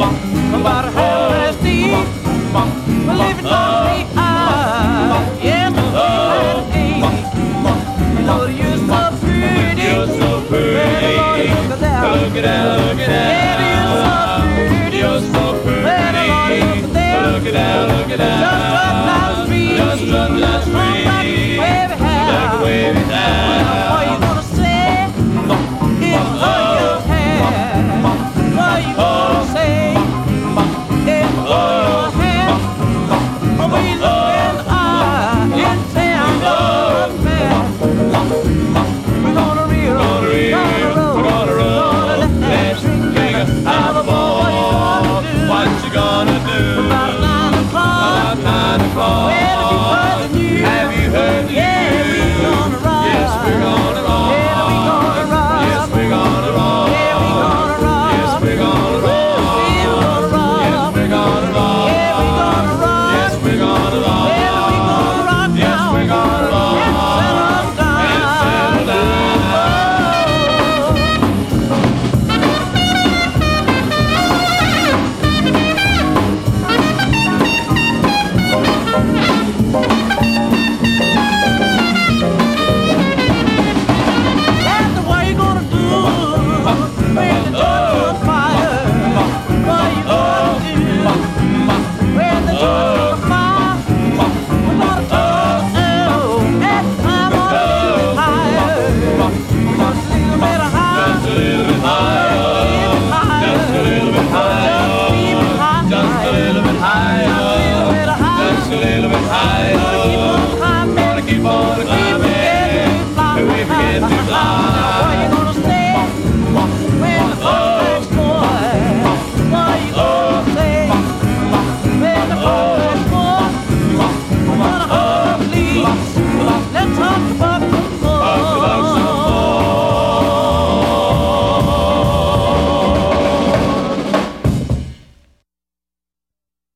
about half past eight. We're living on the eye. Yes, you know you're so pretty. You're so pretty. Look at that. Look at that, look at that. You're so pretty. You're so pretty. Look at that, look at that. Just run down the street. Just run down the street. Wave it high. Like a wavy hand. What you gonna say? It's all your hand. What you gonna say? It's all your hand. We look in the eye and town, love man. We're gonna reel, gonna roll, gonna let that trigger have a ball. What you gonna do? About 9 o'clock. About 9 o'clock. Well, if you heard the news, Have you heard the yeah, news? we're gonna rock. Yes, we're gonna rock. Yeah, we're gonna rock. Yes, we're gonna rock. Yeah, we're gonna rock. Yes, we're gonna rock. Yeah, we're gonna rock. Yes, we're gonna rock. Yeah, we're gonna rock. Yes, we're gonna rock. Yeah, we're gonna rock Yes, now. we're gonna rock. And settle down. And settle down. That's what you gonna do when the judge on fire. What you gonna do when the judge on fire? We're gonna talk at the time on a little higher. Just a little bit higher. Just a little bit higher. Just a little bit higher. Just a little bit higher. Just a little bit higher. Gonna keep on climbing.